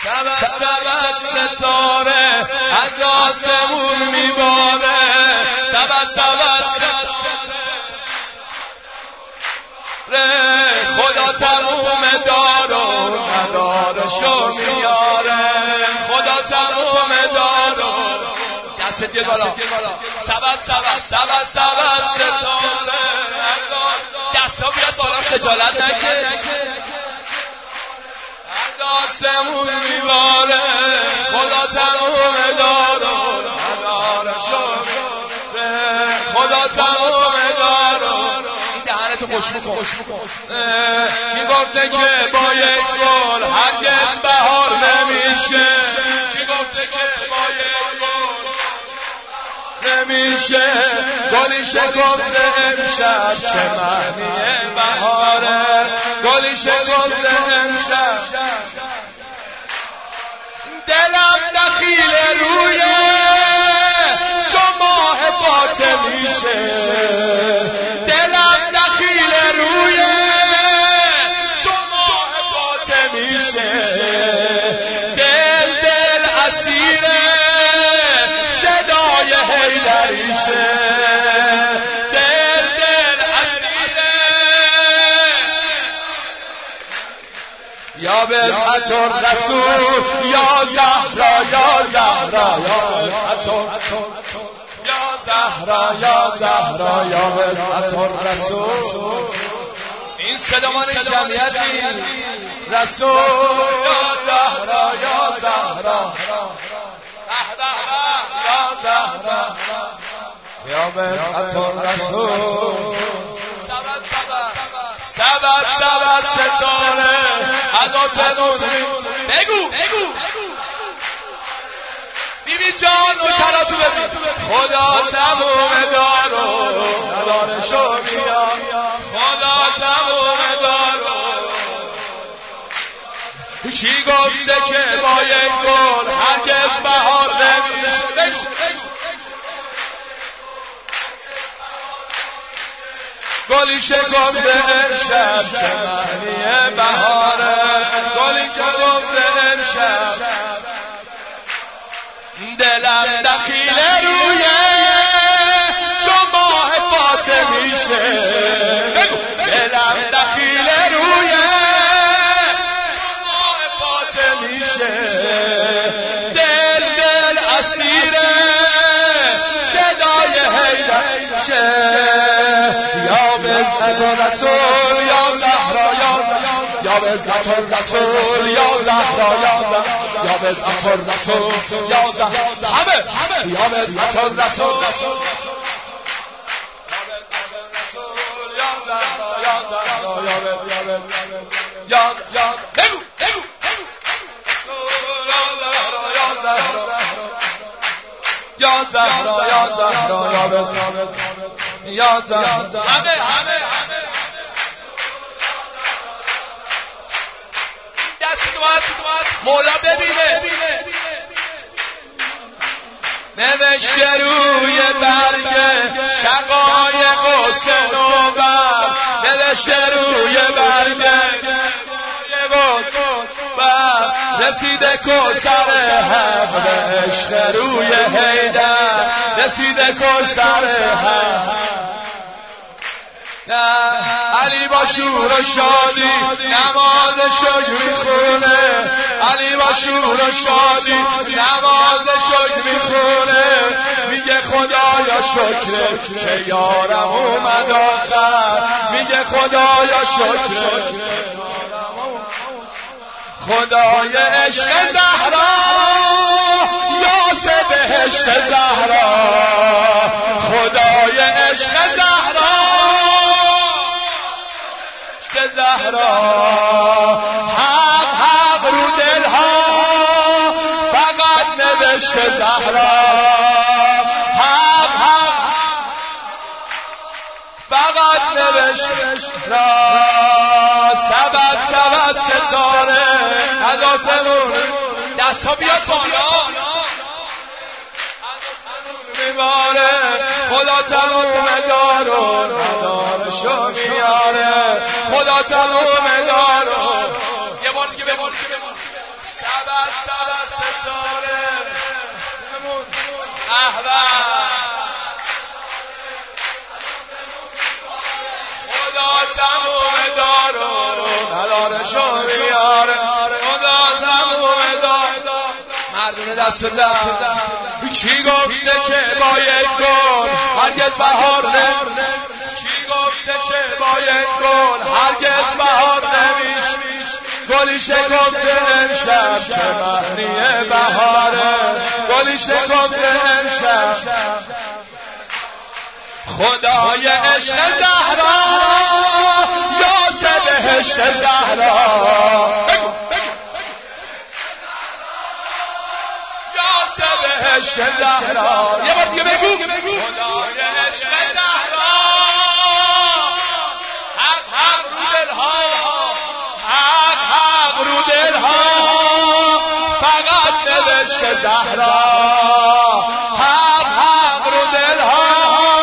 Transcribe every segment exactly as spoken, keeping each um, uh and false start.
سبد ستاره از آسمون میباره، سبد سبد ستاره خدا تموم دار و ندارشو میاره، خدا تموم دار و دست بیاد بالا. سبد سبد سبد سبد ستاره دست ها بیاد بالا، خجالت نکه از آسمون میباره، خدا تموم دار و ندارشو میاره، خدا تموم دار و تو خوشبو کن. کی گفته که با یک گل هرگز بهار نمیشه، کی گفته که با یک گل نمیشه، گلی شکفته امشب چه معنی بهاره، گلی شکفته امشب دلم دخیل روی چون ماه فاطمیشه، دلم دخیل روی چون ماه فاطمیشه، دل دل اسیر صدای حیدریشه، دل دل اسیر یا بضعت الرسول یا زهرا یا زهرا یا زهرا یا زهرا یا بضعت الرسول. این صدا مال جمعیتی رسول یا زهرا یا زهرا یا زهرا یا بضعت الرسول. سبد سبد سبد سبد ستاره از آسمون بگو بگو بیبی جان و کراتو ببین، خدا تموم دارو ندارشو میاد، خدا تموم دارو. کی گفته که با یک گل هرگز بهار نمیشه، گلی شکفته امشب چه معنی بهاره، گلی شکفته امشب دلم دخیل روی چون ماه فاطمیشه، دلم دخیل روی چون ماه فاطمیشه، دل دل اسیر صدای حیدریشه، یا بضعت الرسول یا زهرا یا بضعت الرسول یا زهرا یا زهرا یا بضعت الرسول یا زهرا همه یا بضعت الرسول یا زهرا یا زهرا یا یا بگو بگو یا زهرا یا زهرا یا زهرا یا بضعت یا زهرا همه همه همه دست مولا ببینه نوشته روی برگ شقایق و صنوبر، نوشته روی برگ و رسیده کوثر حق به عشق روی حیدر، رسیده کوثر حق علی با شور و شادی نمازشو میخونه، علی با شور و شادی نمازشو میخونه، میگه خدایا شکر که یارم اومد آخر، میگه خدایا شکر خدای عشق زهرا یاسه بهشت زهرا، خدای عشق زهرا زهرا، حق حق رو دلها فقط نوشته زهرا، حق حق فقط نوشته سبد سبد ستاره از آسمون دست ها بیاد بالا میباره، خدا تموم دارو ندارشو میاره، خدا تموم دارو یه بار دیگه ببار سبد سبت سبت ستاره احوال خدا تموم دارو ندارشو بیاره خدا تموم دارو مردونه دست دست کی گفته که با یک گل هرگز بهار نمیشه کی گفته که با یک گل هرگز بهار نمیشه گلی شکفته امشب که معنی بهاره گلی شکفته امشب خدای عشق زهرا یا سه بهشت زهرا یا سه بهشت زهرا یه بار دیگه بگو خدای عشق زهرا حق حق رو دلها حق حق رو دلها فقط نوشت زهرا حق حق رو دلها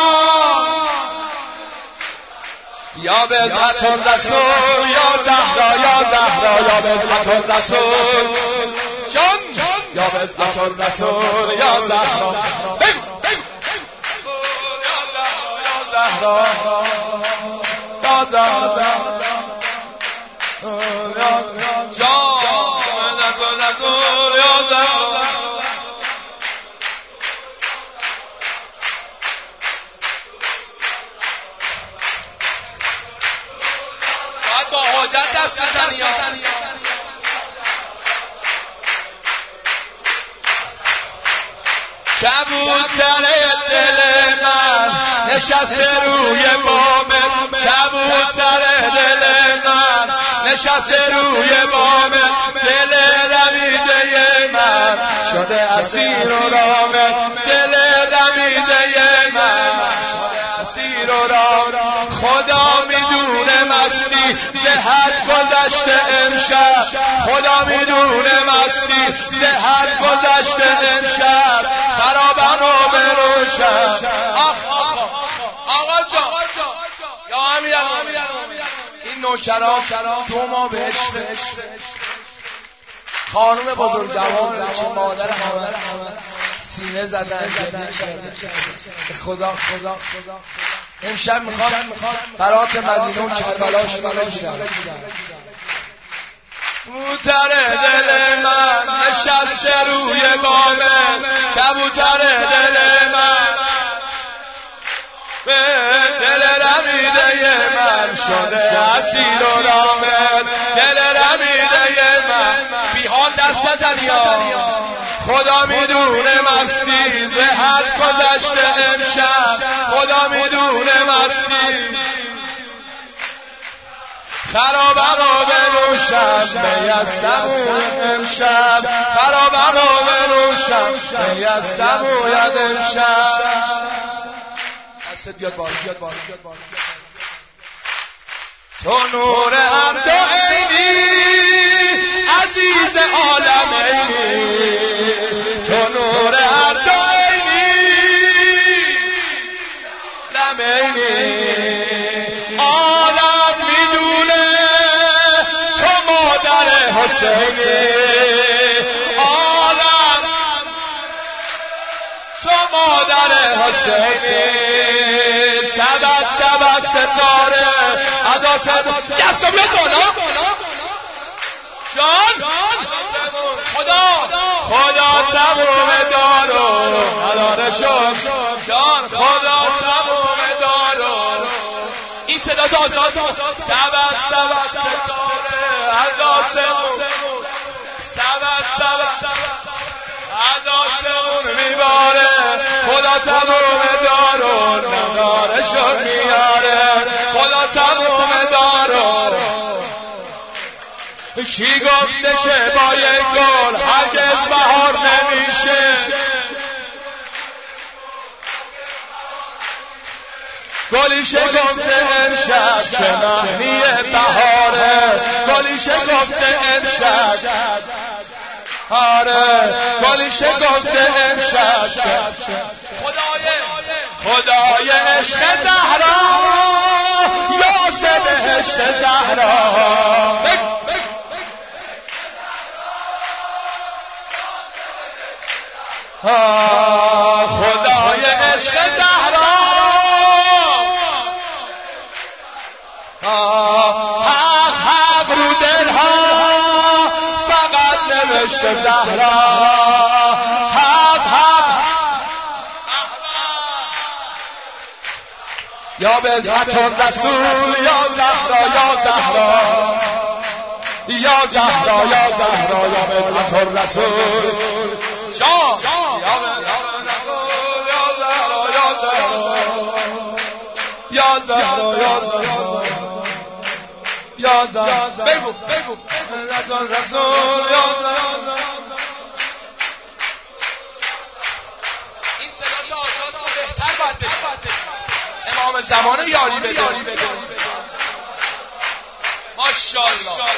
یا بزمت الرسول یا زهرا یا زهرا یا بزمت الرسول جان یا بزمت الرسول یا زهرا بگو بگو یا زهرا یا زهرا جان بزمت الرسول یا زهرا با حاجت دست بزنی کبوتر دل من نشسته روی بام کبوتر دل من نشسته روی بام دل رمیده من شده اسیر و رام دل رمیده من شده اسیر و رام خدا میدونه مستی صحت گذشته امشب خدا میدونه مستی صحت گذشته امشب خرابم و بروشم آخ آخ آقا جان یا امیر این نوکران دو ما بهش خانوم بزرگوار که مادر همه سینه زدن خدا خدا امشب میخوام برات مدینه و کربلاش بگیرم کبوتر دل من نشسته روی بامه کبوتر دل من به دل رمیده من شده اسیر و رامل دل رمیده من بی حال دست دریا خدا میدونه مستی زهد گذشته امشب خدا میدونه مستی خرابم و بنوشم میستم امشب خرابم و بنوشم میستم امشب دست بیاد بار بیاد بار بیاد بار تو نور هم دو عینی عزیز عالم عینی تو نور هم دو عینی لم عینی عالم میدونه تو مادر حسینی عالم تو مادر حسینی سبت سبت ستاره ادا سبت دستو بیاد بالا جان خدا خدا تموم دارو نداره شد جان خدا تموم دارو این صدا آزاد سبت سبت ستاره ادا سبت سبت سبت عداسمون میباره خدا تموم دارو نداره شد میاره خدا تموم دارو کی گفته که با یک گل هرگز بهار نمیشه گلی شکفته امشب که معنی بهاره گلی شکفته امشب آره گلی شکفته امشب خدای خدای عشق زهرا یا سه بهشت زهرا خدای عشق زهرا حق حق رو دلها فقط نوشته زهرا حق حق یا بزهت الرسول یا زهرا یا زهرا یا زهرا یا زهرا یا بزهت الرسول شاه یا یا زهرا یا زهرا یا زهرا بگو بگو رسول رسول یا زهرا این صدا تا آجاز رو بهتر باید بشه امام زمان یاری بده ماشاءالله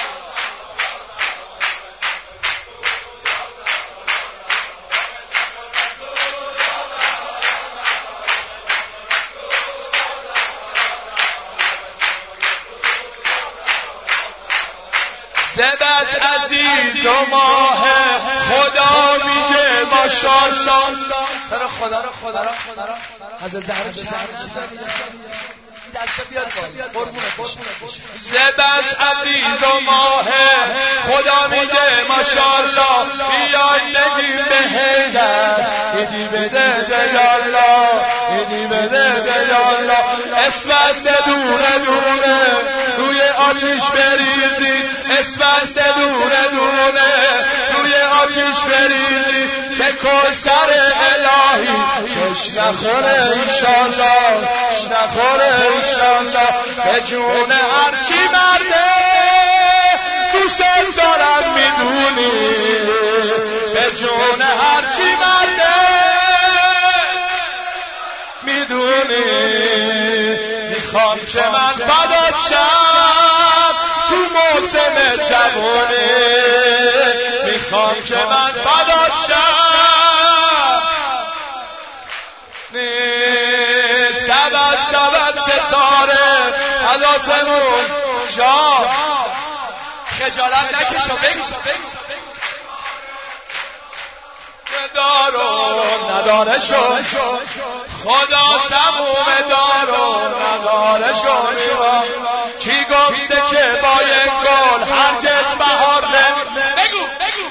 زبد عزیز و ماه خدا میگه ماشاءالله سر خدا رو خدا رو خدا رو از زهر دست بیاد قربونه زبد عزیز و ماه خدا میگه ماشاءالله بیاید نگیم به هیدر ایدی بده به یالله ایدی بده به یالله اسمت دونه دونه روی آتیش بریزی اسمت دونه دونه روی آتیش بریزی که کوثر الهی چش نخوره ایشالله چش نخوره ایشالله به جون هرچی مرده دوست دارم میدونی به جون هرچی مرده میدونی میخوام که من فدات شم تو موسم جوانی میخوام که من فدات شم سبت سبت ستاره از آسمون جا خجالت نکشو بگو دارو نداره شو خدا تموم دارو نداره شو کی گفته که با یک گل هرگز بهار بگو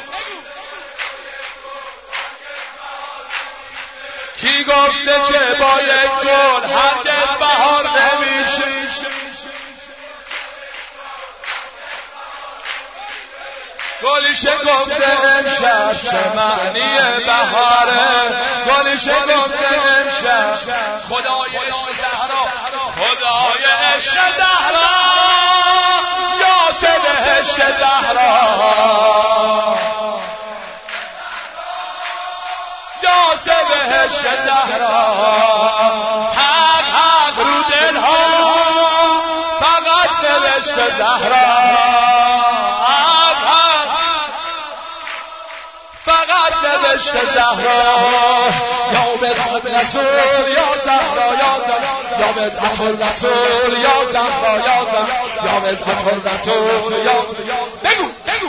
کی گفته که با یک گل هرگز بهار نمیشه گلیشه گفته امشب چه معنی بهاره گلیشه گفته امشب خدای عشق زهرا خدای عشق زهرا یا سه عشق زهرا یا سه عشق زهرا حق حق رو دلها فقط نوشته زهرا نوشته زهرا یا بزهت رسول یا زهرا یا زهرا یا بزهت الرسول یا زهرا یا زهرا یا بزهت الرسول یا بگو بگو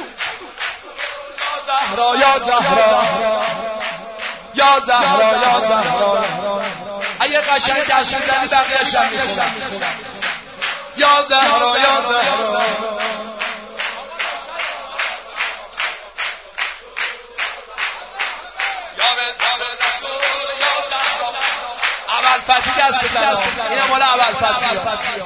یا زهرا یا زهرا یا زهرا یا زهرا اگه قشنگ دست میزنی بقیه‌اش هم میخونم یا زهرا یا زهرا اول فتی دست بزن این هم مال اول فتی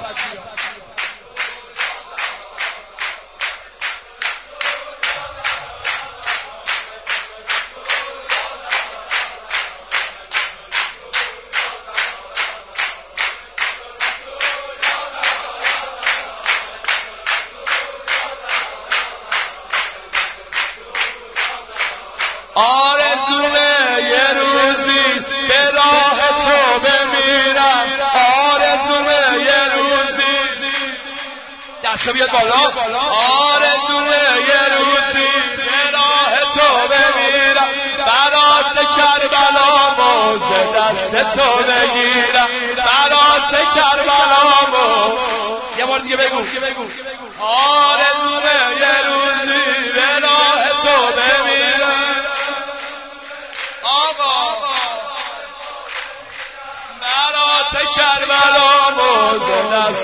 آرزومه یه روزی به راه تو بمیرم آرزومه یه روزی دستا بیاد بالا آرزومه یه روزی به راه تو بمیرم برات کربلا موزه دست تو بگیرم برات کربلا موزه یه بار دیگه بگو آرزومه یه روزی به راه تو بمیرم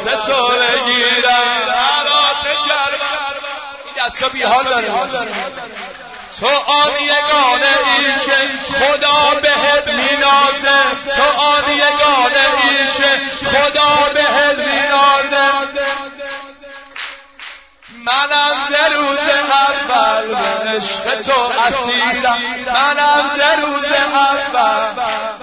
تو بگیرم برات کربلا. این دستا بی حال داره. تو آن یگانه ای که خدا بهت مینازه، تو آن یگانه ای که خدا بهت مینازه. منم ز روز اول به عشق تو اسیرم، منم ز روز اول.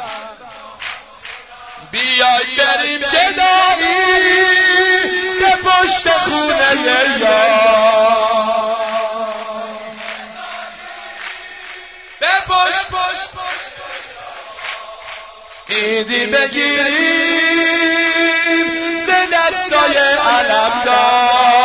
بیای بریم گدایی به پشت خونه یار، به پشت پشت ایدی بگیریم ز دستای علمدار.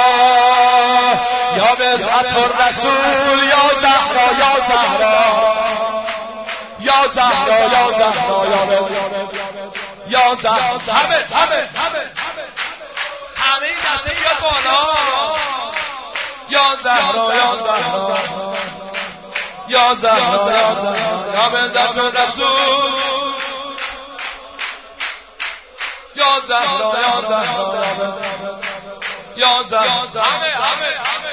یا بضعت الرسول یا زهرا یا زهرا یا زهرا یا زهرا یا زهرا. همه همه همه این دسته یا بالا. یا زهرا یا زهرا یا زهرا یا زهرا یا بضعت الرسول یا زهرا یا زهرا یا زهرا. همه همه